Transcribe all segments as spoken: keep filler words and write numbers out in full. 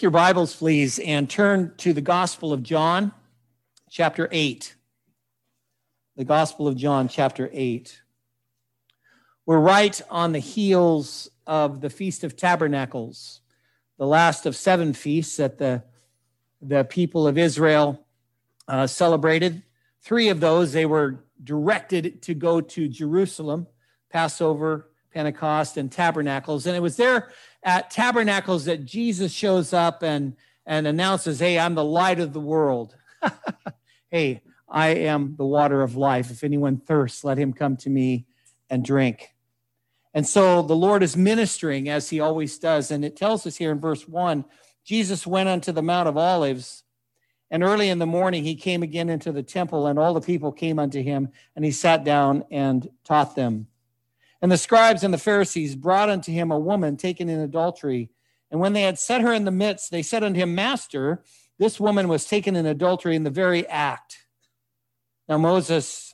Your Bibles, please, and turn to the Gospel of John, chapter eight. The Gospel of John, chapter eight. We're right on the heels of the Feast of Tabernacles, the last of seven feasts that the, the people of Israel uh, celebrated. Three of those, they were directed to go to Jerusalem, Passover, Pentecost, and Tabernacles. And it was there at Tabernacles that Jesus shows up and, and announces, hey, I'm the light of the world. Hey, I am the water of life. If anyone thirsts, let him come to me and drink. And so the Lord is ministering as he always does. And it tells us here in verse one, Jesus went unto the Mount of Olives, and early in the morning he came again into the temple, and all the people came unto him, and he sat down and taught them. And the scribes and the Pharisees brought unto him a woman taken in adultery. And when they had set her in the midst, they said unto him, Master, this woman was taken in adultery in the very act. Now Moses,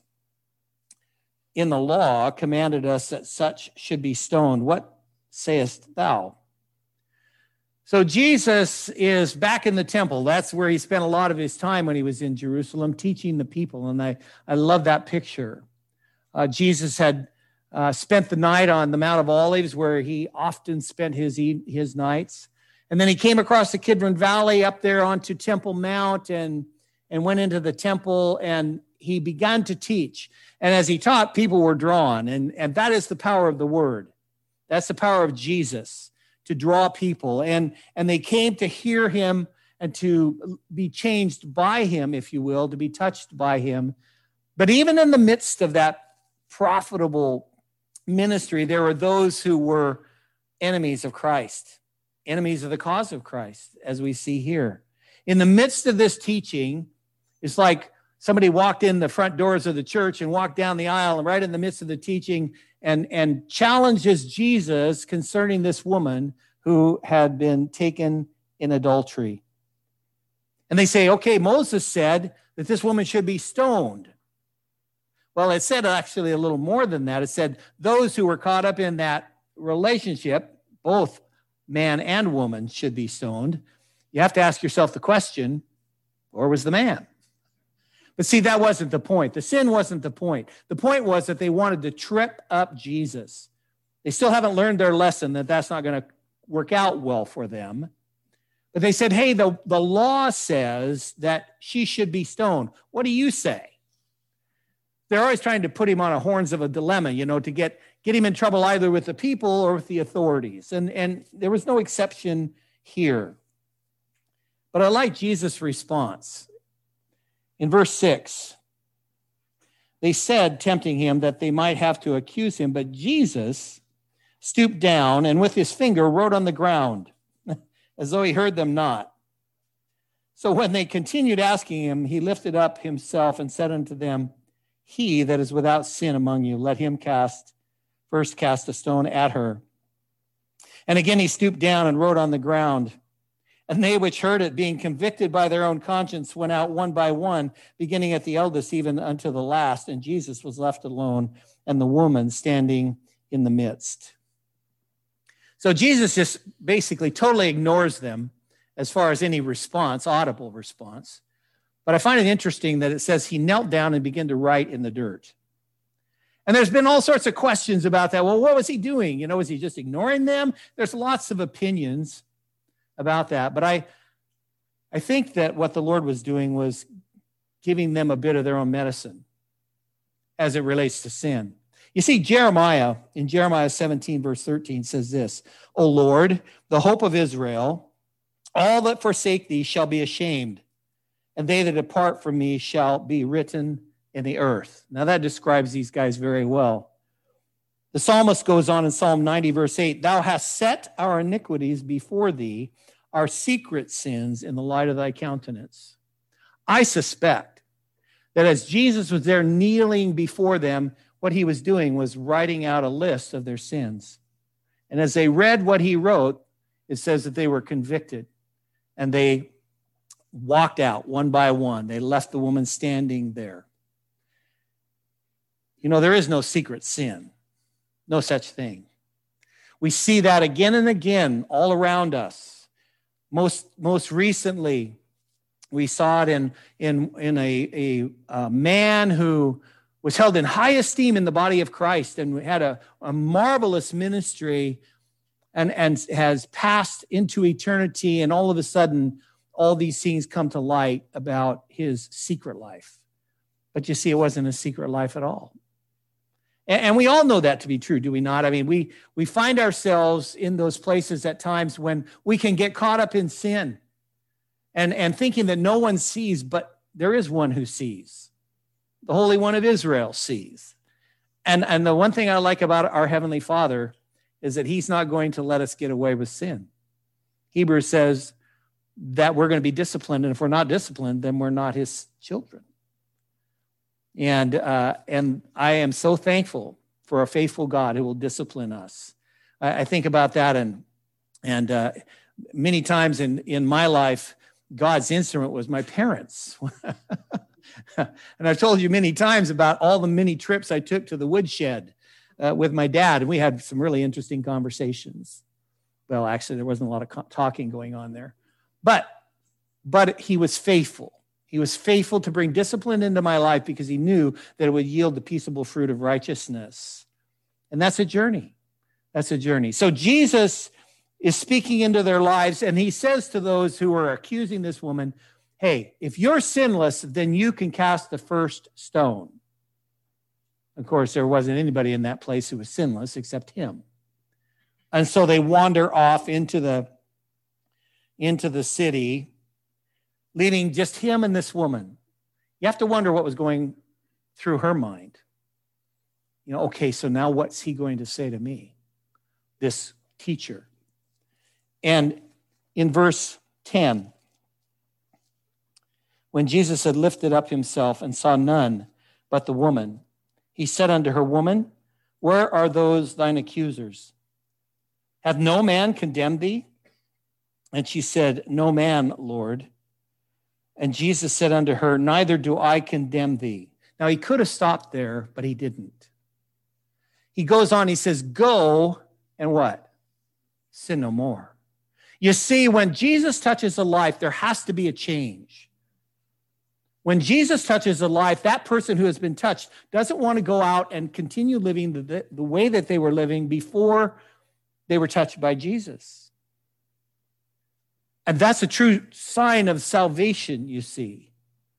in the law, commanded us that such should be stoned. What sayest thou? So Jesus is back in the temple. That's where he spent a lot of his time when he was in Jerusalem, teaching the people. And I, I love that picture. Uh, Jesus had Uh, spent the night on the Mount of Olives, where he often spent his his nights. And then he came across the Kidron Valley up there onto Temple Mount and, and went into the temple, and he began to teach. And as he taught, people were drawn. And, and that is the power of the word. That's the power of Jesus, to draw people. And, and they came to hear him and to be changed by him, if you will, to be touched by him. But even in the midst of that profitable ministry, there were those who were enemies of Christ, enemies of the cause of Christ, as we see here. In the midst of this teaching, it's like somebody walked in the front doors of the church and walked down the aisle, and right in the midst of the teaching and, and challenges Jesus concerning this woman who had been taken in adultery. And they say, okay, Moses said that this woman should be stoned. Well, it said actually a little more than that. It said those who were caught up in that relationship, both man and woman, should be stoned. You have to ask yourself the question, or was the man? But see, that wasn't the point. The sin wasn't the point. The point was that they wanted to trip up Jesus. They still haven't learned their lesson that that's not going to work out well for them. But they said, hey, the, the law says that she should be stoned. What do you say? They're always trying to put him on a horns of a dilemma, you know, to get, get him in trouble either with the people or with the authorities. And, and there was no exception here. But I like Jesus' response. In verse six, they said, tempting him, that they might have to accuse him. But Jesus stooped down and with his finger wrote on the ground, as though he heard them not. So when they continued asking him, he lifted up himself and said unto them, he that is without sin among you, let him cast, first cast a stone at her. And again he stooped down and wrote on the ground. And they which heard it, being convicted by their own conscience, went out one by one, beginning at the eldest even unto the last. And Jesus was left alone, and the woman standing in the midst. So Jesus just basically totally ignores them as far as any response, audible response. But I find it interesting that it says he knelt down and began to write in the dirt. And there's been all sorts of questions about that. Well, what was he doing? You know, was he just ignoring them? There's lots of opinions about that. But I, I think that what the Lord was doing was giving them a bit of their own medicine as it relates to sin. You see, Jeremiah, in Jeremiah seventeen, verse thirteen, says this, O Lord, the hope of Israel, all that forsake thee shall be ashamed, and they that depart from me shall be written in the earth. Now that describes these guys very well. The psalmist goes on in Psalm ninety, verse eight, thou hast set our iniquities before thee, our secret sins in the light of thy countenance. I suspect that as Jesus was there kneeling before them, what he was doing was writing out a list of their sins. And as they read what he wrote, it says that they were convicted, and they walked out one by one. They left the woman standing there. You know, there is no secret sin, no such thing. We see that again and again all around us. Most, most recently, we saw it in, in, in a, a, a man who was held in high esteem in the body of Christ and had a, a marvelous ministry and, and has passed into eternity. And all of a sudden, all these things come to light about his secret life. But you see, it wasn't a secret life at all. And, and we all know that to be true, do we not? I mean, we, we find ourselves in those places at times when we can get caught up in sin and, and thinking that no one sees, but there is one who sees. The Holy One of Israel sees. And, and the one thing I like about our Heavenly Father is that he's not going to let us get away with sin. Hebrews says that we're going to be disciplined, and if we're not disciplined, then we're not his children. And, uh, and I am so thankful for a faithful God who will discipline us. I, I think about that, and, and uh, many times in, in my life, God's instrument was my parents. And I've told you many times about all the many trips I took to the woodshed uh, with my dad, and we had some really interesting conversations. Well, actually, there wasn't a lot of co- talking going on there. But, but he was faithful. He was faithful to bring discipline into my life because he knew that it would yield the peaceable fruit of righteousness. And that's a journey. That's a journey. So Jesus is speaking into their lives, and he says to those who are accusing this woman, hey, if you're sinless, then you can cast the first stone. Of course, there wasn't anybody in that place who was sinless except him. And so they wander off into the, into the city, leaving just him and this woman. You have to wonder what was going through her mind. You know, okay, so now what's he going to say to me, this teacher? And in verse ten, when Jesus had lifted up himself and saw none but the woman, he said unto her, Woman, where are those thine accusers? Hath no man condemned thee? And she said, No man, Lord. And Jesus said unto her, Neither do I condemn thee. Now, he could have stopped there, but he didn't. He goes on, he says, Go and what? Sin no more. You see, when Jesus touches a life, there has to be a change. When Jesus touches a life, that person who has been touched doesn't want to go out and continue living the, the way that they were living before they were touched by Jesus. And that's a true sign of salvation, you see.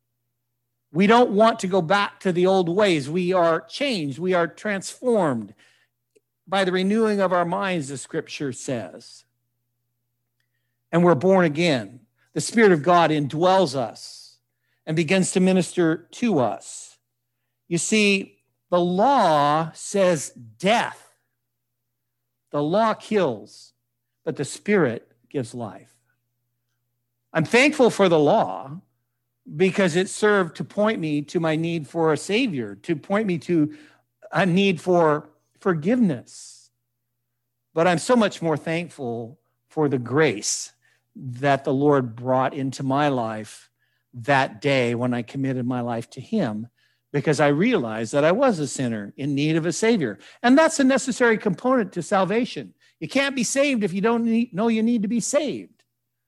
We don't want to go back to the old ways. We are changed. We are transformed by the renewing of our minds, the scripture says. And we're born again. The Spirit of God indwells us and begins to minister to us. You see, the law says death. The law kills, but the Spirit gives life. I'm thankful for the law because it served to point me to my need for a Savior, to point me to a need for forgiveness. But I'm so much more thankful for the grace that the Lord brought into my life that day when I committed my life to him, because I realized that I was a sinner in need of a Savior. And that's a necessary component to salvation. You can't be saved if you don't need, know you need to be saved.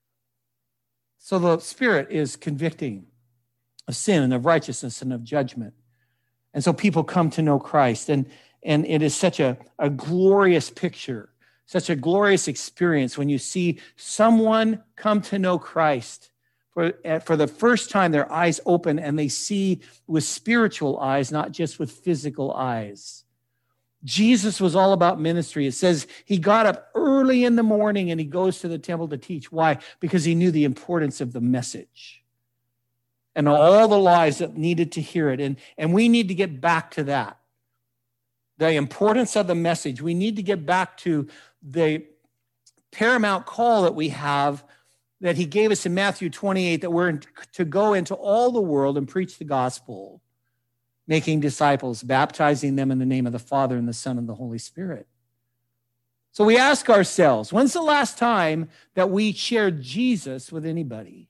So the Spirit is convicting of sin and of righteousness and of judgment. And so people come to know Christ. And, and it is such a, a glorious picture, such a glorious experience when you see someone come to know Christ. For, for the first time, their eyes open and they see with spiritual eyes, not just with physical eyes. Jesus was all about ministry. It says he got up early in the morning and he goes to the temple to teach. Why? Because he knew the importance of the message and all the lives that needed to hear it. And, and we need to get back to that. The importance of the message. We need to get back to the paramount call that we have that he gave us in Matthew twenty-eight, that we're to go into all the world and preach the gospel, making disciples, baptizing them in the name of the Father and the Son and the Holy Spirit. So we ask ourselves, when's the last time that we shared Jesus with anybody?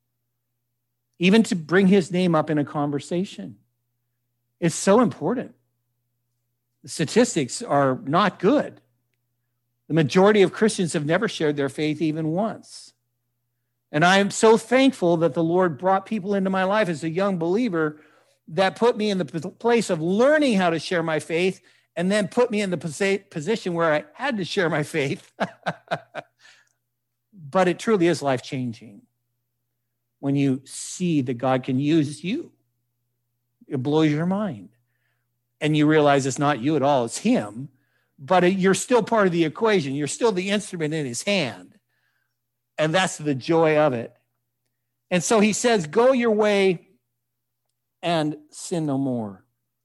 Even to bring his name up in a conversation. It's so important. The statistics are not good. The majority of Christians have never shared their faith even once. And I am so thankful that the Lord brought people into my life as a young believer that put me in the place of learning how to share my faith, and then put me in the position where I had to share my faith. But it truly is life-changing when you see that God can use you. It blows your mind. And you realize it's not you at all, it's him. But you're still part of the equation. You're still the instrument in his hand. And that's the joy of it. And so he says, go your way and sin no more.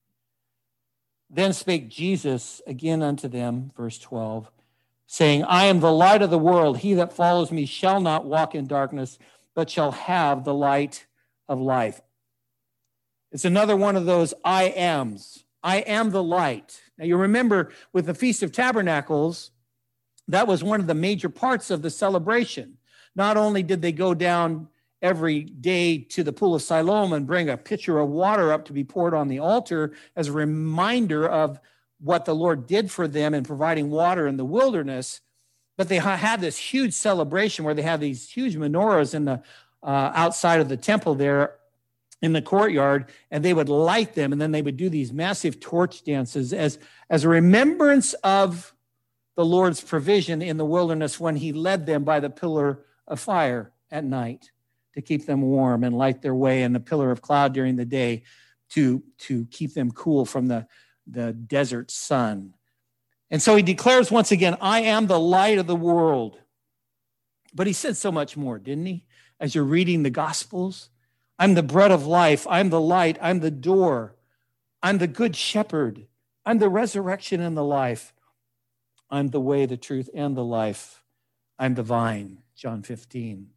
Then spake Jesus again unto them, verse twelve, saying, I am the light of the world. He that follows me shall not walk in darkness, but shall have the light of life. It's another one of those I ams. I am the light. Now you remember with the Feast of Tabernacles, that was one of the major parts of the celebration. Not only did they go down every day to the pool of Siloam and bring a pitcher of water up to be poured on the altar as a reminder of what the Lord did for them in providing water in the wilderness, but they had this huge celebration where they have these huge menorahs in the uh, outside of the temple there in the courtyard, and they would light them, and then they would do these massive torch dances as, as a remembrance of the Lord's provision in the wilderness when he led them by the pillar of fire at night to keep them warm and light their way, and the pillar of cloud during the day to, to keep them cool from the, the desert sun. And so he declares once again, I am the light of the world. But he said so much more, didn't he? As you're reading the Gospels, I'm the bread of life. I'm the light. I'm the door. I'm the good shepherd. I'm the resurrection and the life. I'm the way, the truth, and the life. I'm the vine, John fifteen.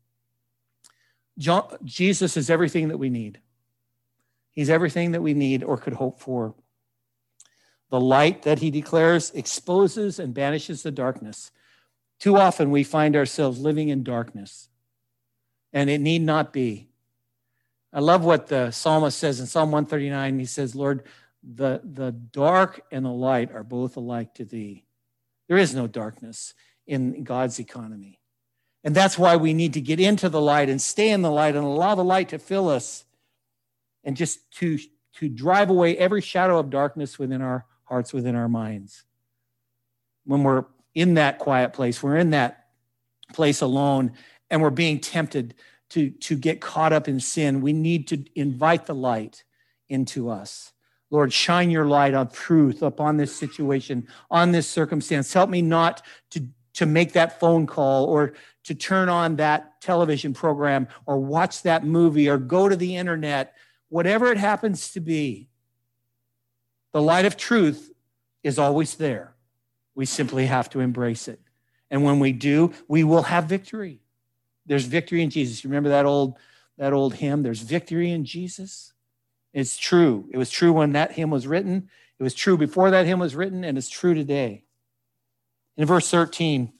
John, Jesus is everything that we need. He's everything that we need or could hope for. The light that he declares exposes and banishes the darkness. Too often we find ourselves living in darkness, and it need not be. I love what the psalmist says in Psalm one thirty-nine. He says, Lord, the, the dark and the light are both alike to thee. There is no darkness in God's economy. And that's why we need to get into the light and stay in the light and allow the light to fill us and just to, to drive away every shadow of darkness within our hearts, within our minds. When we're in that quiet place, we're in that place alone, and we're being tempted to, to get caught up in sin, we need to invite the light into us. Lord, shine your light on truth upon this situation, on this circumstance. Help me not to, to make that phone call or to turn on that television program or watch that movie or go to the internet, whatever it happens to be. The light of truth is always there. We simply have to embrace it. And when we do, we will have victory. There's victory in Jesus. You remember that old, that old hymn? There's victory in Jesus. It's true. It was true when that hymn was written. It was true before that hymn was written, and it's true today. In verse thirteen,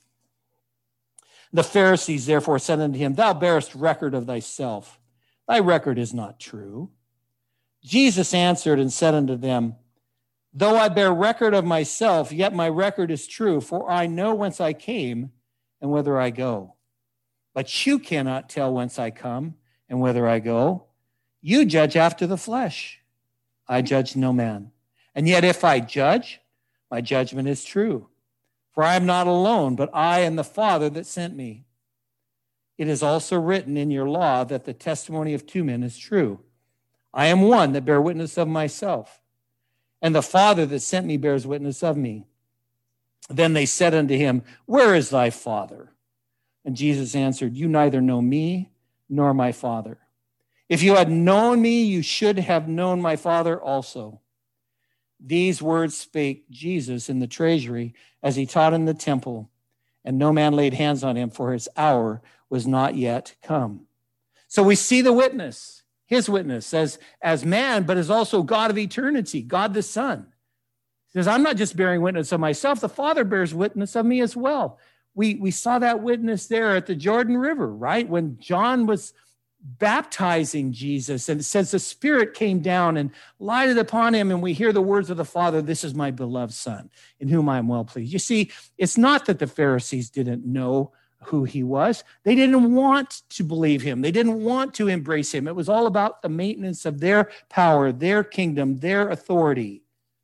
the Pharisees therefore said unto him, Thou bearest record of thyself. Thy record is not true. Jesus answered and said unto them, Though I bear record of myself, yet my record is true, for I know whence I came and whither I go. But you cannot tell whence I come and whither I go. You judge after the flesh. I judge no man. And yet if I judge, my judgment is true. For I am not alone, but I and the Father that sent me. It is also written in your law that the testimony of two men is true. I am one that bear witness of myself, and the Father that sent me bears witness of me. Then they said unto him, Where is thy Father? And Jesus answered, You neither know me nor my Father. If you had known me, you should have known my Father also. These words spake Jesus in the treasury as he taught in the temple, and no man laid hands on him, for his hour was not yet come. So we see the witness, his witness, as, as man, but as also God of eternity, God the Son. He says, I'm not just bearing witness of myself, the Father bears witness of me as well. We, we saw that witness there at the Jordan River, right? When John was baptizing Jesus, and it says the Spirit came down and lighted upon him, and we hear the words of the Father, This is my beloved Son, in whom I am well pleased. You see, it's not that the Pharisees didn't know who he was. They didn't want to believe him. They didn't want to embrace him. It was all about the maintenance of their power, their kingdom, their authority.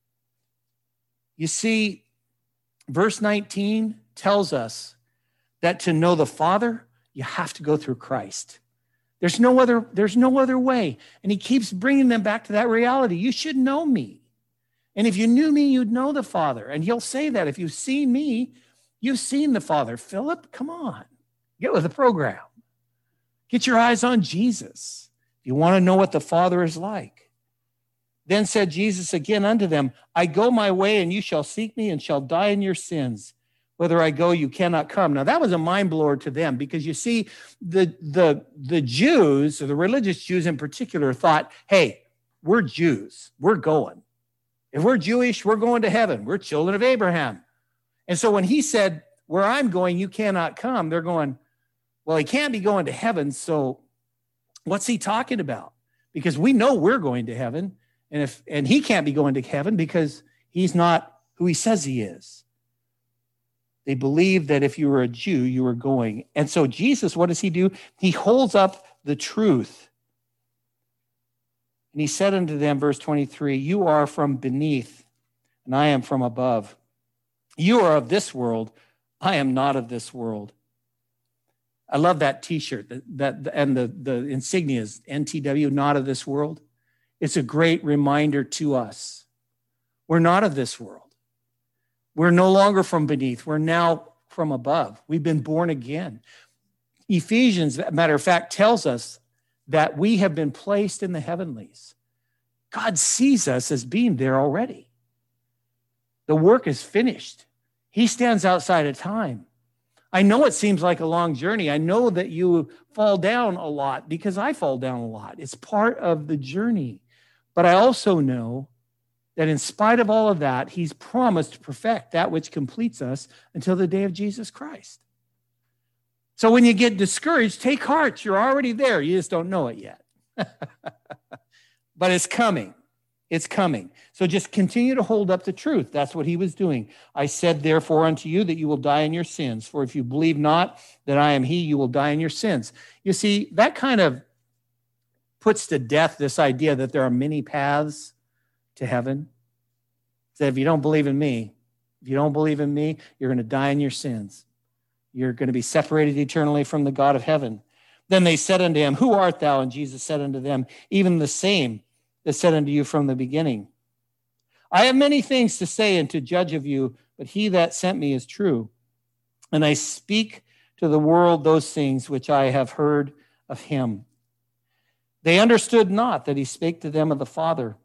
You see, verse nineteen tells us that to know the Father, you have to go through Christ. There's no other, there's no other way. And he keeps bringing them back to that reality. You should know me. And if you knew me, you'd know the Father. And he'll say that if you've seen me, you've seen the Father. Philip, come on. Get with the program. Get your eyes on Jesus. You want to know what the Father is like. Then said Jesus again unto them, I go my way, and you shall seek me, and shall die in your sins. Whither I go, you cannot come. Now, that was a mind blower to them, because you see, the, the, the Jews, or the religious Jews in particular, thought, hey, we're Jews. We're going. If we're Jewish, we're going to heaven. We're children of Abraham. And so when he said, where I'm going, you cannot come, they're going, well, he can't be going to heaven, so what's he talking about? Because we know we're going to heaven, and if and he can't be going to heaven because he's not who he says he is. They believed that if you were a Jew, you were going. And so Jesus, what does he do? He holds up the truth. And he said unto them, verse twenty-three, you are from beneath, and I am from above. You are of this world. I am not of this world. I love that T-shirt that, that and the, the insignias, N T W, not of this world. It's a great reminder to us. We're not of this world. We're no longer from beneath. We're now from above. We've been born again. Ephesians, matter of fact, tells us that we have been placed in the heavenlies. God sees us as being there already. The work is finished. He stands outside of time. I know it seems like a long journey. I know that you fall down a lot because I fall down a lot. It's part of the journey. But I also know that in spite of all of that, he's promised to perfect that which completes us until the day of Jesus Christ. So when you get discouraged, take heart. You're already there. You just don't know it yet. But it's coming. It's coming. So just continue to hold up the truth. That's what he was doing. I said, therefore, unto you that you will die in your sins. For if you believe not that I am he, you will die in your sins. You see, that kind of puts to death this idea that there are many paths to heaven. Said, if you don't believe in me, if you don't believe in me, you're going to die in your sins. You're going to be separated eternally from the God of heaven. Then they said unto him, who art thou? And Jesus said unto them, even the same that said unto you from the beginning. I have many things to say and to judge of you, but he that sent me is true. And I speak to the world those things which I have heard of him. They understood not that he spake to them of the Father.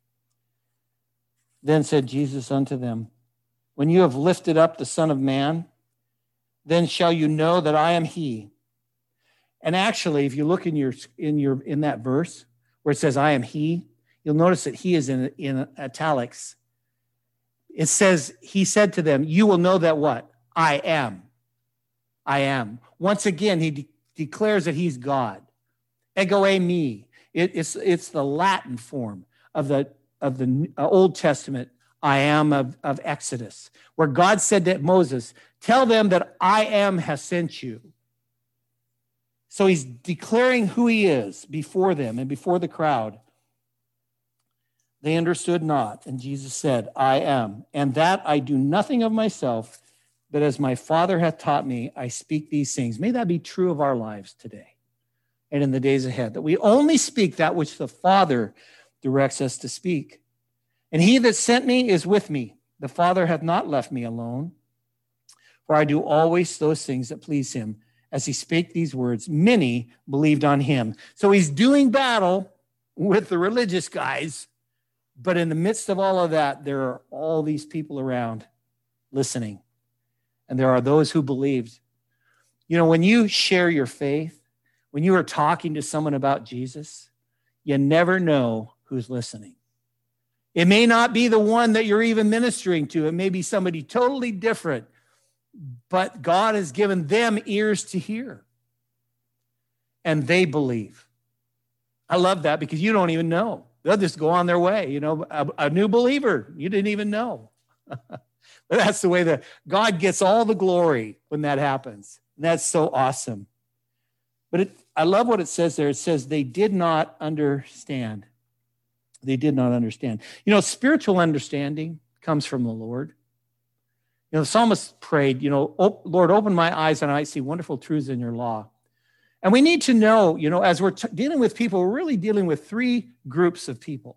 Then said Jesus unto them, when you have lifted up the Son of Man, then shall you know that I am he. And actually, if you look in your in your in that verse where it says I am he, you'll notice that he is in, in italics. It says, he said to them, you will know that what? I am. I am. Once again, he de- declares that he's God. Ego eimi. It, it's, it's the Latin form of the of the Old Testament, I am of, of Exodus, where God said to Moses, tell them that I am has sent you. So he's declaring who he is before them and before the crowd. They understood not, and Jesus said, I am, and that I do nothing of myself, but as my Father hath taught me, I speak these things. May that be true of our lives today and in the days ahead, that we only speak that which the Father directs us to speak. And he that sent me is with me. The Father hath not left me alone, for I do always those things that please him. As he spake these words, many believed on him. So he's doing battle with the religious guys, but in the midst of all of that, there are all these people around listening. And there are those who believed. You know, when you share your faith, when you are talking to someone about Jesus, you never know who's listening. It may not be the one that you're even ministering to. It may be somebody totally different, but God has given them ears to hear, and they believe. I love that because you don't even know. They'll just go on their way. You know, a, a new believer, you didn't even know. That's the way that God gets all the glory when that happens. And that's so awesome. But it, I love what it says there. It says they did not understand. They did not understand. You know, spiritual understanding comes from the Lord. You know, the psalmist prayed, you know, Lord, open my eyes and I see wonderful truths in your law. And we need to know, you know, as we're t- dealing with people, we're really dealing with three groups of people.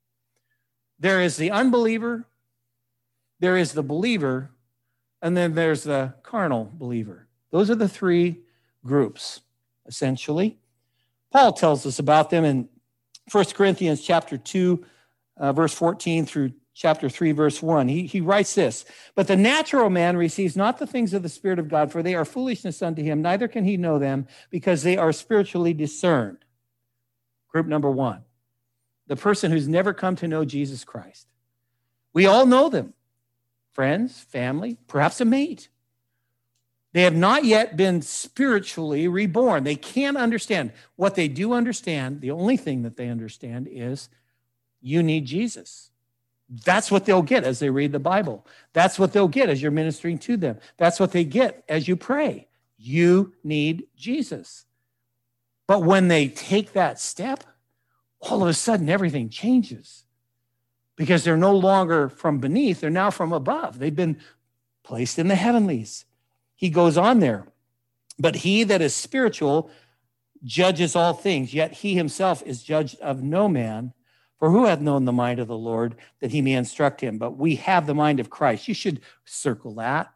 There is the unbeliever, there is the believer, and then there's the carnal believer. Those are the three groups, essentially. Paul tells us about them in First Corinthians chapter two, uh, verse fourteen through chapter three, verse one. He, he writes this, but the natural man receives not the things of the Spirit of God, for they are foolishness unto him, neither can he know them, because they are spiritually discerned. Group number one, the person who's never come to know Jesus Christ. We all know them, friends, family, perhaps a mate. They have not yet been spiritually reborn. They can't understand. What they do understand, the only thing that they understand is you need Jesus. That's what they'll get as they read the Bible. That's what they'll get as you're ministering to them. That's what they get as you pray. You need Jesus. But when they take that step, all of a sudden everything changes because they're no longer from beneath, they're now from above. They've been placed in the heavenlies. He goes on there, but he that is spiritual judges all things, yet he himself is judged of no man. For who hath known the mind of the Lord that he may instruct him? But we have the mind of Christ. You should circle that.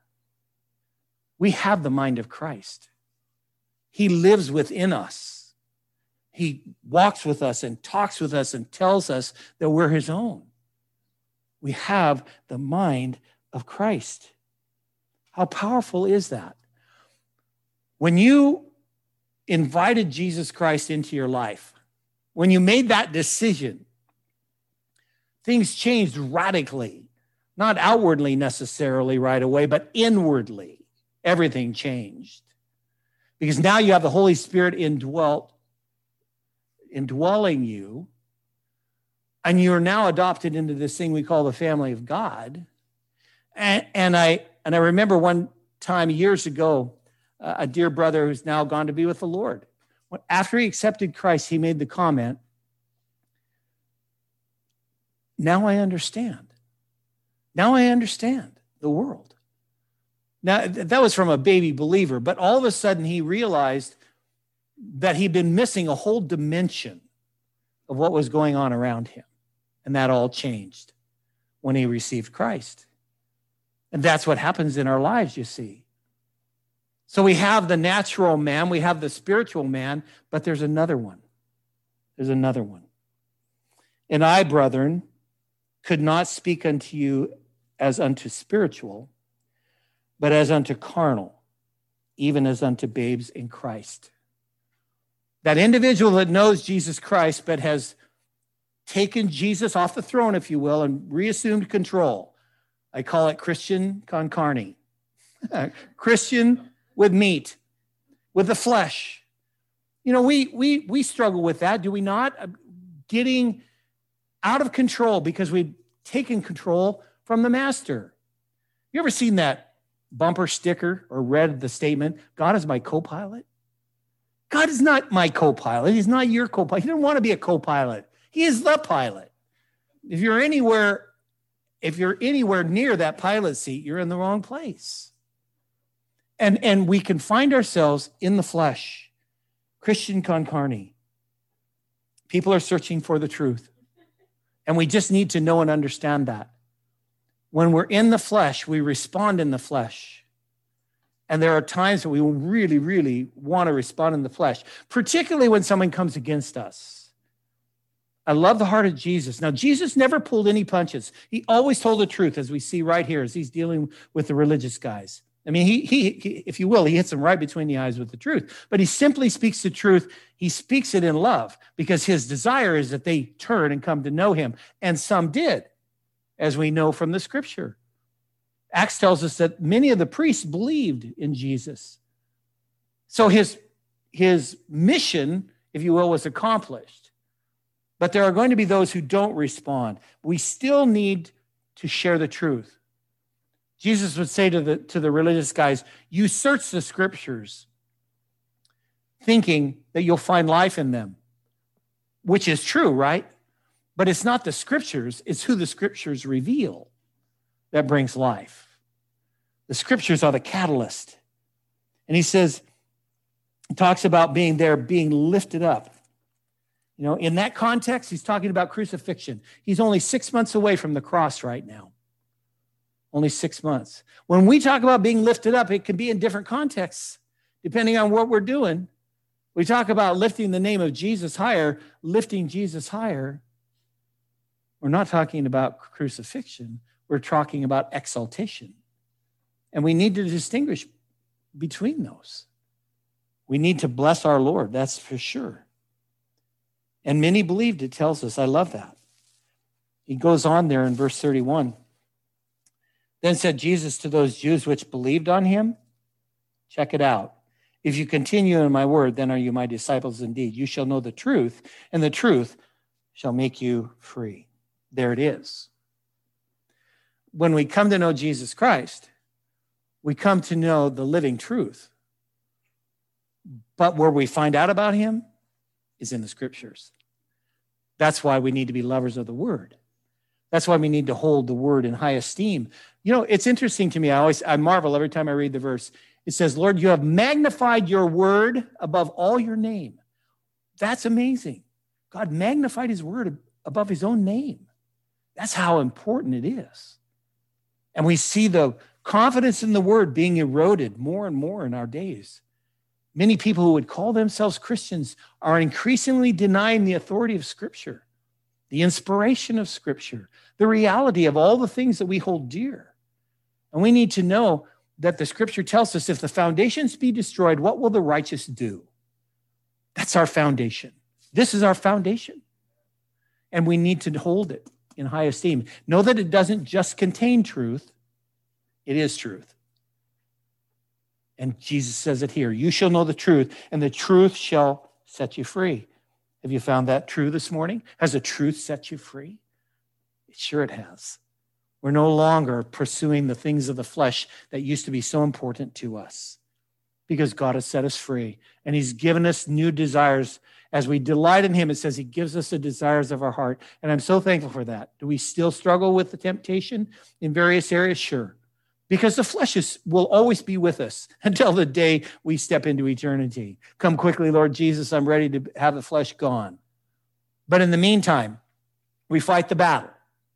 We have the mind of Christ. He lives within us. He walks with us and talks with us and tells us that we're his own. We have the mind of Christ. How powerful is that? When you invited Jesus Christ into your life, when you made that decision, things changed radically, not outwardly necessarily right away, but inwardly. Everything changed. Because now you have the Holy Spirit indwelt, indwelling you, and you're now adopted into this thing we call the family of God. And, and I and I remember one time years ago, uh, a dear brother who's now gone to be with the Lord. When, after he accepted Christ, he made the comment, now I understand. Now I understand the world. Now, that was from a baby believer, but all of a sudden he realized that he'd been missing a whole dimension of what was going on around him. And that all changed when he received Christ. And that's what happens in our lives, you see. So we have the natural man, we have the spiritual man, but there's another one. There's another one. And I, brethren, could not speak unto you as unto spiritual, but as unto carnal, even as unto babes in Christ. That individual that knows Jesus Christ, but has taken Jesus off the throne, if you will, and reassumed control. I call it Christian con carne. Christian with meat, with the flesh. You know, we we we struggle with that, do we not? Getting out of control because we've taken control from the master. You ever seen that bumper sticker or read the statement, God is my co-pilot? God is not my co-pilot. He's not your co-pilot. He doesn't want to be a co-pilot. He is the pilot. If you're anywhere, if you're anywhere near that pilot seat, you're in the wrong place. And, and we can find ourselves in the flesh. Christian con carne. People are searching for the truth. And we just need to know and understand that. When we're in the flesh, we respond in the flesh. And there are times that we really, really want to respond in the flesh, particularly when someone comes against us. I love the heart of Jesus. Now, Jesus never pulled any punches. He always told the truth, as we see right here, as he's dealing with the religious guys. I mean, he, he, he if you will, he hits them right between the eyes with the truth. But he simply speaks the truth. He speaks it in love because his desire is that they turn and come to know him. And some did, as we know from the scripture. Acts tells us that many of the priests believed in Jesus. So his, his mission, if you will, was accomplished. But there are going to be those who don't respond. We still need to share the truth. Jesus would say to the, to the religious guys, you search the scriptures thinking that you'll find life in them, which is true, right? But it's not the scriptures, it's who the scriptures reveal that brings life. The scriptures are the catalyst. And he says, he talks about being there, being lifted up. You know, in that context, he's talking about crucifixion. He's only six months away from the cross right now. Only six months. When we talk about being lifted up, it can be in different contexts, depending on what we're doing. We talk about lifting the name of Jesus higher, lifting Jesus higher. We're not talking about crucifixion. We're talking about exaltation. And we need to distinguish between those. We need to bless our Lord, that's for sure. And many believed, it tells us. I love that. He goes on there in verse thirty-one. Then said Jesus to those Jews which believed on him, check it out. If you continue in my word, then are you my disciples indeed. You shall know the truth, and the truth shall make you free. There it is. When we come to know Jesus Christ, we come to know the living truth. But where we find out about him is in the scriptures. That's why we need to be lovers of the word. That's why we need to hold the word in high esteem. You know, it's interesting to me. I always, I marvel every time I read the verse. It says, Lord, you have magnified your word above all your name. That's amazing. God magnified his word above his own name. That's how important it is. And we see the confidence in the word being eroded more and more in our days. Many people who would call themselves Christians are increasingly denying the authority of Scripture, the inspiration of Scripture, the reality of all the things that we hold dear. And we need to know that the Scripture tells us if the foundations be destroyed, what will the righteous do? That's our foundation. This is our foundation. And we need to hold it in high esteem. Know that it doesn't just contain truth. It is truth. And Jesus says it here. You shall know the truth, and the truth shall set you free. Have you found that true this morning? Has the truth set you free? Sure it has. We're no longer pursuing the things of the flesh that used to be so important to us because God has set us free, and he's given us new desires. As we delight in him, it says he gives us the desires of our heart, and I'm so thankful for that. Do we still struggle with the temptation in various areas? Sure. Because the flesh is, will always be with us until the day we step into eternity. Come quickly, Lord Jesus. I'm ready to have the flesh gone. But in the meantime, we fight the battle.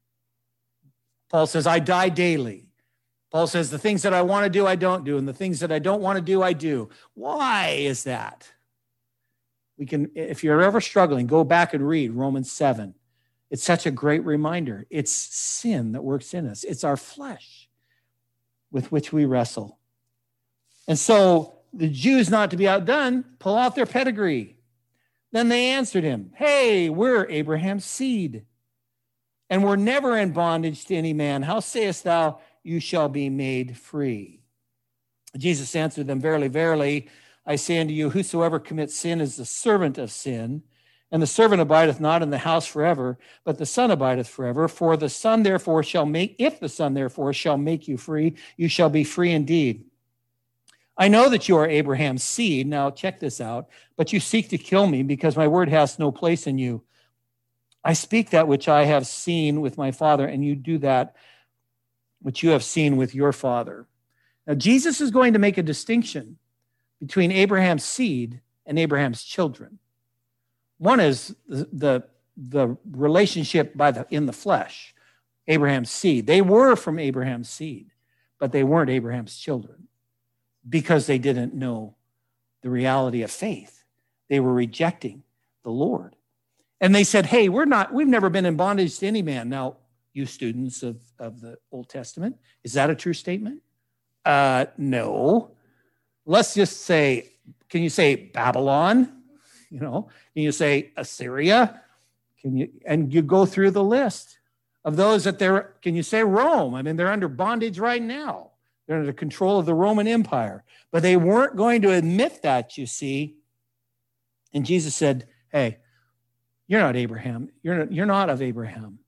Paul says, I die daily. Paul says, the things that I want to do, I don't do. And the things that I don't want to do, I do. Why is that? We can, if you're ever struggling, go back and read Romans seven. It's such a great reminder. It's sin that works in us. It's our flesh with which we wrestle. And so the Jews, not to be outdone, pull out their pedigree. Then they answered him, hey, we're Abraham's seed, and we're never in bondage to any man. How sayest thou, you shall be made free? Jesus answered them, verily, verily, I say unto you, whosoever commits sin is the servant of sin. And the servant abideth not in the house forever, but the Son abideth forever. For the Son therefore shall make, if the Son therefore shall make you free, you shall be free indeed. I know that you are Abraham's seed. Now check this out. But you seek to kill me because my word has no place in you. I speak that which I have seen with my father, and you do that which you have seen with your father. Now Jesus is going to make a distinction between Abraham's seed and Abraham's children. One is the, the, the relationship by the, in the flesh, Abraham's seed. They were from Abraham's seed, but they weren't Abraham's children because they didn't know the reality of faith. They were rejecting the Lord. And they said, hey, we're not, we've never been in bondage to any man. Now, you students of, of the Old Testament, is that a true statement? Uh, no. Let's just say, can you say Babylon? You know, can you say Assyria? Can you, and you go through the list of those that they're, can you say Rome? I mean, they're under bondage right now. They're under the control of the Roman Empire, but they weren't going to admit that, you see. And Jesus said, hey, you're not Abraham. You're not, you're not of Abraham.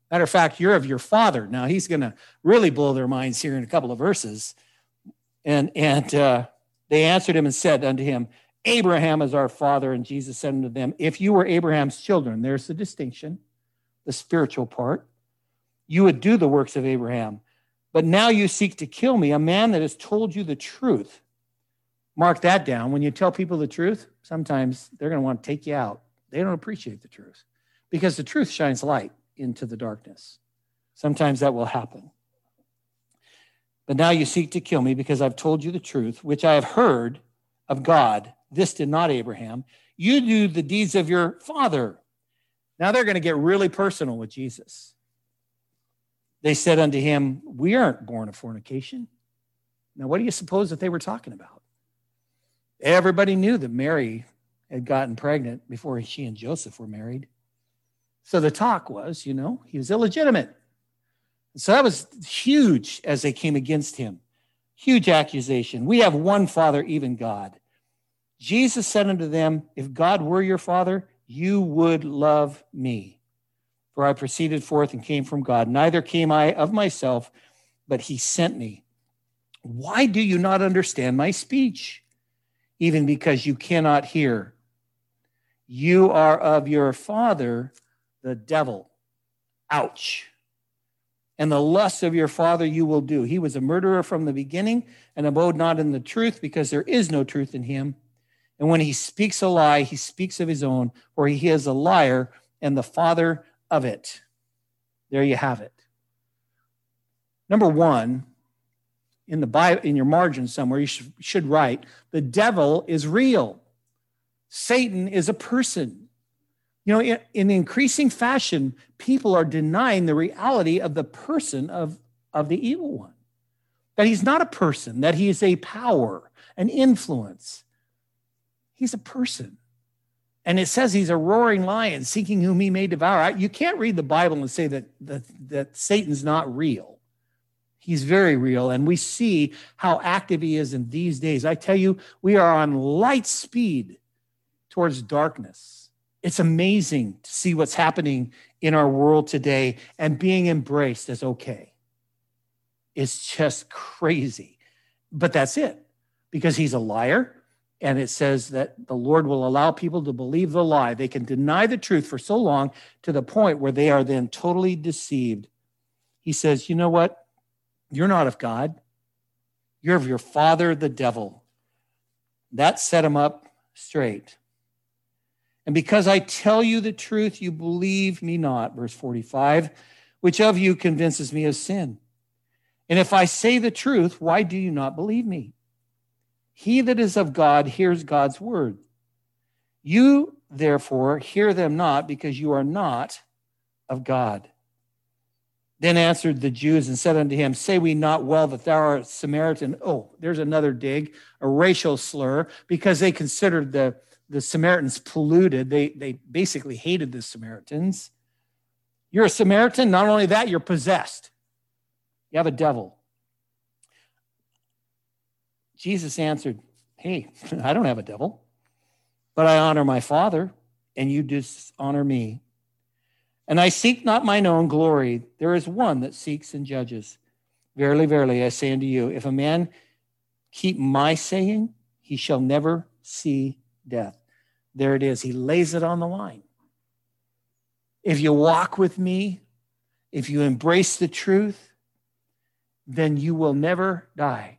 Matter of fact, you're of your father. Now, he's going to really blow their minds here in a couple of verses. And, and uh, they answered him and said unto him, Abraham is our father. And Jesus said unto them, if you were Abraham's children, there's the distinction, the spiritual part, you would do the works of Abraham. But now you seek to kill me, a man that has told you the truth. Mark that down. When you tell people the truth, sometimes they're going to want to take you out. They don't appreciate the truth because the truth shines light into the darkness. Sometimes that will happen. But now you seek to kill me because I've told you the truth, which I have heard of God. This did not Abraham. You do the deeds of your father. Now they're going to get really personal with Jesus. They said unto him, we aren't born of fornication. Now, what do you suppose that they were talking about? Everybody knew that Mary had gotten pregnant before she and Joseph were married. So the talk was, you know, he was illegitimate. So that was huge as they came against him. Huge accusation. We have one Father, even God. Jesus said unto them, if God were your Father, you would love me. For I proceeded forth and came from God. Neither came I of myself, but he sent me. Why do you not understand my speech? Even because you cannot hear. You are of your father, the devil. Ouch. And the lusts of your father you will do. He was a murderer from the beginning and abode not in the truth, because there is no truth in him. And when he speaks a lie, he speaks of his own, for he is a liar and the father of it. There you have it. Number one, in the Bible, in your margin somewhere, you should, should write, the devil is real. Satan is a person. You know, in, in increasing fashion, people are denying the reality of the person of, of the evil one. That he's not a person, that he is a power, an influence. He's a person. And it says he's a roaring lion seeking whom he may devour. You can't read the Bible and say that, that, that Satan's not real. He's very real. And we see how active he is in these days. I tell you, we are on light speed towards darkness. It's amazing to see what's happening in our world today and being embraced as okay. It's just crazy. But that's it, because he's a liar. And it says that the Lord will allow people to believe the lie. They can deny the truth for so long to the point where they are then totally deceived. He says, you know what? You're not of God. You're of your father, the devil. That set him up straight. And because I tell you the truth, you believe me not. Verse forty-five, which of you convinces me of sin? And if I say the truth, why do you not believe me? He that is of God hears God's word. You, therefore, hear them not, because you are not of God. Then answered the Jews and said unto him, say we not well that thou art Samaritan? Oh, there's another dig, a racial slur, because they considered the, the Samaritans polluted. They, they basically hated the Samaritans. You're a Samaritan. Not only that, you're possessed. You have a devil. Jesus answered, hey, I don't have a devil, but I honor my Father, and you dishonor me. And I seek not mine own glory. There is one that seeks and judges. Verily, verily, I say unto you, if a man keep my saying, he shall never see death. There it is. He lays it on the line. If you walk with me, if you embrace the truth, then you will never die.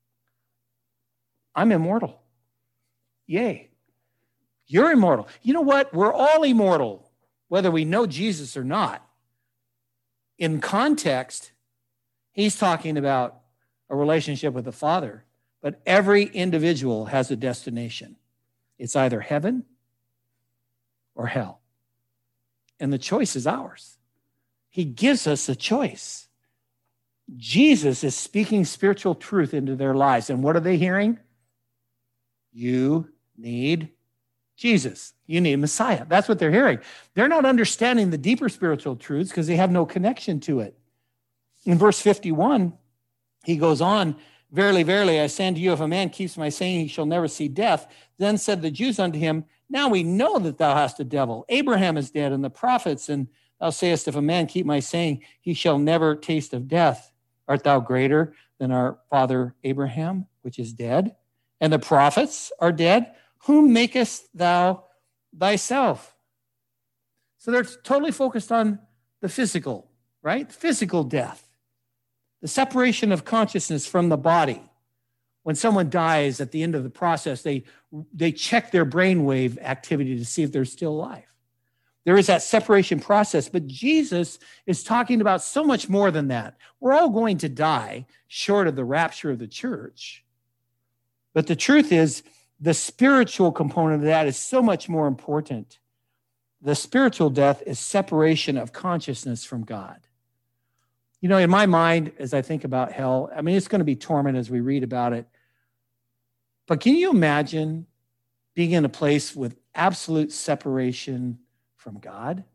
I'm immortal. Yay. You're immortal. You know what? We're all immortal, whether we know Jesus or not. In context, he's talking about a relationship with the Father, but every individual has a destination. It's either heaven or hell. And the choice is ours. He gives us a choice. Jesus is speaking spiritual truth into their lives. And what are they hearing? You need Jesus. You need Messiah. That's what they're hearing. They're not understanding the deeper spiritual truths because they have no connection to it. In verse fifty-one, he goes on, verily, verily, I say unto you, if a man keeps my saying, he shall never see death. Then said the Jews unto him, now we know that thou hast a devil. Abraham is dead, and the prophets, and Thou sayest, if a man keep my saying, he shall never taste of death. Art thou greater than our father Abraham, which is dead? And the prophets are dead? Whom makest thou thyself? So they're totally focused on the physical, right? Physical death. The separation of consciousness from the body. When someone dies at the end of the process, they, they check their brainwave activity to see if they're still alive. There is that separation process, but Jesus is talking about so much more than that. We're all going to die short of the rapture of the church. But the truth is, the spiritual component of that is so much more important. The spiritual death is separation of consciousness from God. You know, in my mind, as I think about hell, I mean, it's going to be torment as we read about it. But can you imagine being in a place with absolute separation from God?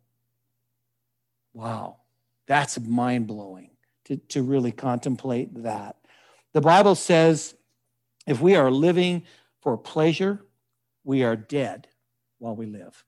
Wow, that's mind-blowing to, to really contemplate that. The Bible says if we are living for pleasure, we are dead while we live.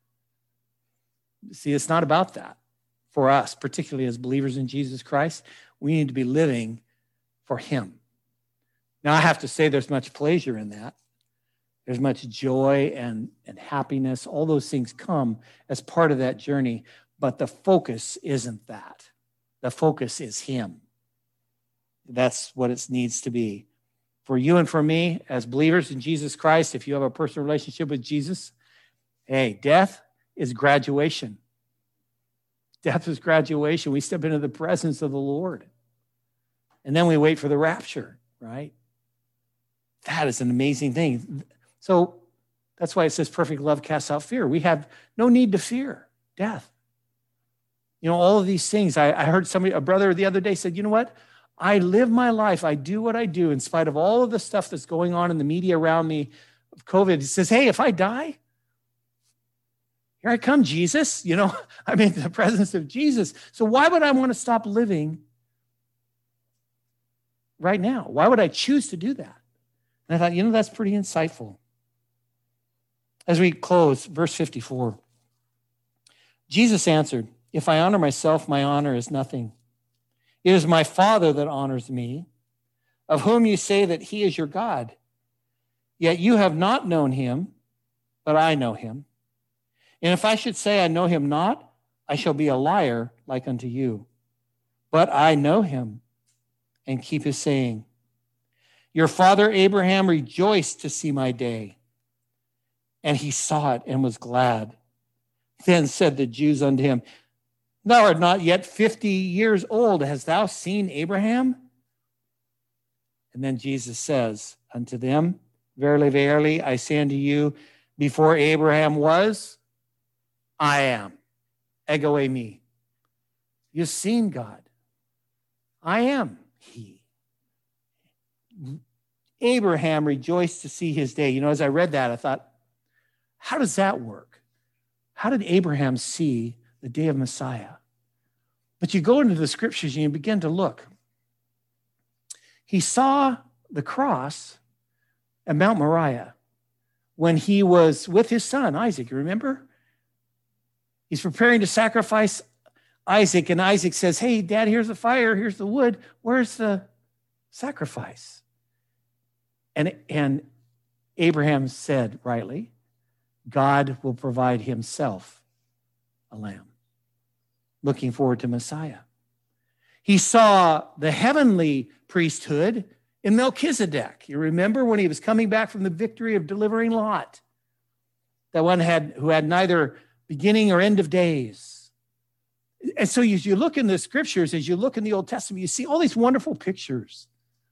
See, it's not about that. For us, particularly as believers in Jesus Christ, we need to be living for him. Now, I have to say there's much pleasure in that. There's much joy and, and happiness. All those things come as part of that journey, but the focus isn't that. The focus is him. That's what it needs to be. For you and for me, as believers in Jesus Christ, if you have a personal relationship with Jesus, hey, death is graduation. Death is graduation. We step into the presence of the Lord. And then we wait for the rapture, right? That is an amazing thing. So that's why it says perfect love casts out fear. We have no need to fear death. You know, all of these things. I, I heard somebody, a brother the other day said, you know what? I live my life. I do what I do in spite of all of the stuff that's going on in the media around me of COVID. He says, hey, if I die, here I come, Jesus. You know, I'm in the presence of Jesus. So why would I want to stop living right now? Why would I choose to do that? And I thought, you know, that's pretty insightful. As we close, verse fifty-four, Jesus answered, if I honor myself, my honor is nothing. It is my Father that honors me, of whom you say that he is your God. Yet you have not known him, but I know him. And if I should say I know him not, I shall be a liar like unto you. But I know him and keep his saying. Your father Abraham rejoiced to see my day, and he saw it and was glad. Then said the Jews unto him, thou art not yet fifty years old. Hast thou seen Abraham? And then Jesus says unto them, verily, verily, I say unto you, before Abraham was, I am. Ego eimi. You've seen God. I am he. Abraham rejoiced to see his day. You know, as I read that, I thought, how does that work? How did Abraham see the day of Messiah? But you go into the scriptures and you begin to look. He saw the cross at Mount Moriah when he was with his son, Isaac. You remember? He's preparing to sacrifice Isaac, and Isaac says, hey, Dad, here's the fire, here's the wood. Where's the sacrifice? And, and Abraham said, rightly, God will provide himself a lamb. Looking forward to Messiah. He saw the heavenly priesthood in Melchizedek. You remember when he was coming back from the victory of delivering Lot? That one had who had neither beginning or end of days. And so as you look in the scriptures, as you look in the Old Testament, you see all these wonderful pictures.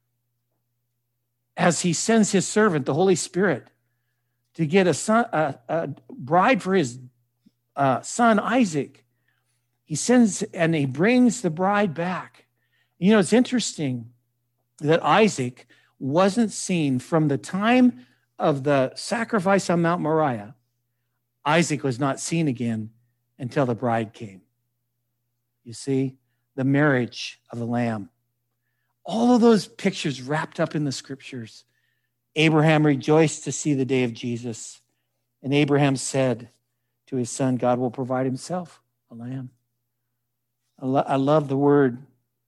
As he sends his servant, the Holy Spirit, to get a, son, a, a bride for his uh, son, Isaac. He sends and he brings the bride back. You know, it's interesting that Isaac wasn't seen from the time of the sacrifice on Mount Moriah. Isaac was not seen again until the bride came. You see, the marriage of the Lamb. All of those pictures wrapped up in the scriptures. Abraham rejoiced to see the day of Jesus. And Abraham said to his son, God will provide himself a lamb. I, lo- I love the word.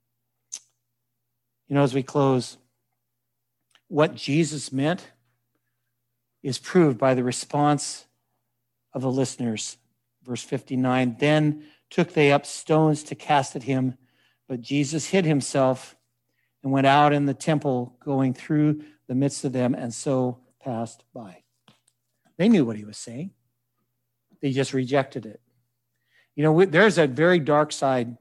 You know, as we close, what Jesus meant is proved by the response of the listeners. Verse fifty-nine, then took they up stones to cast at him, but Jesus hid himself and went out in the temple, going through the midst of them, and so passed by. They knew what he was saying. They just rejected it. You know, there's a very dark side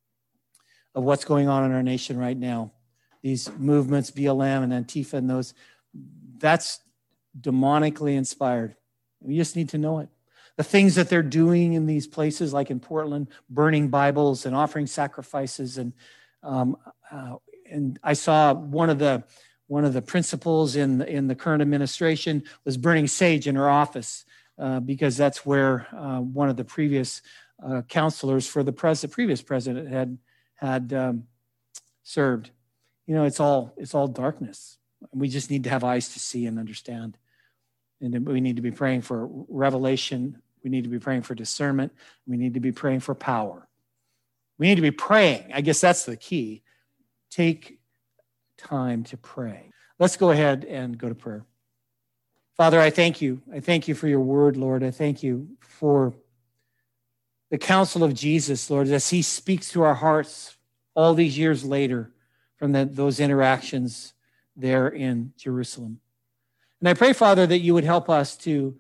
of what's going on in our nation right now. These movements, B L M and Antifa and those, that's demonically inspired. We just need to know it. The things that they're doing in these places, like in Portland, burning Bibles and offering sacrifices. And um, uh, and I saw one of the one of the principals in the, in the current administration was burning sage in her office uh, because that's where uh, one of the previous uh, counselors for the pres- previous president had had um, served. You know, it's all it's all darkness. We just need to have eyes to see and understand. And we need to be praying for revelation. We need to be praying for discernment. We need to be praying for power. We need to be praying. I guess that's the key. Take time to pray. Let's go ahead and go to prayer. Father, I thank you. I thank you for your word, Lord. I thank you for the counsel of Jesus, Lord, as he speaks to our hearts all these years later from the, those interactions there in Jerusalem. And I pray, Father, that you would help us to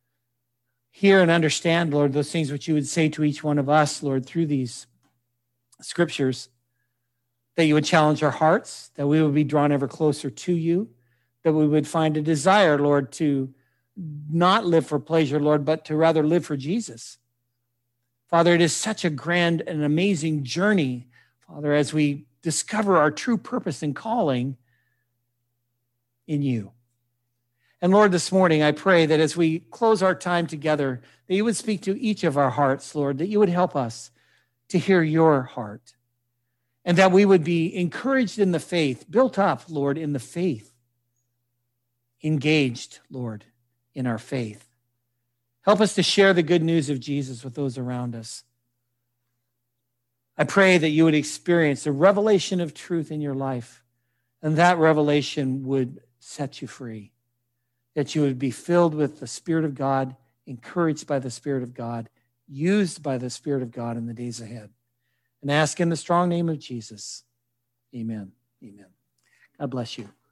hear and understand, Lord, those things which you would say to each one of us, Lord, through these scriptures, that you would challenge our hearts, that we would be drawn ever closer to you, that we would find a desire, Lord, to not live for pleasure, Lord, but to rather live for Jesus. Father, it is such a grand and amazing journey, Father, as we discover our true purpose and calling in you. And Lord, this morning, I pray that as we close our time together, that you would speak to each of our hearts, Lord, that you would help us to hear your heart, and that we would be encouraged in the faith, built up, Lord, in the faith, engaged, Lord, in our faith. Help us to share the good news of Jesus with those around us. I pray that you would experience a revelation of truth in your life, and that revelation would set you free, that you would be filled with the Spirit of God, encouraged by the Spirit of God, used by the Spirit of God in the days ahead. And ask in the strong name of Jesus. Amen. Amen. God bless you.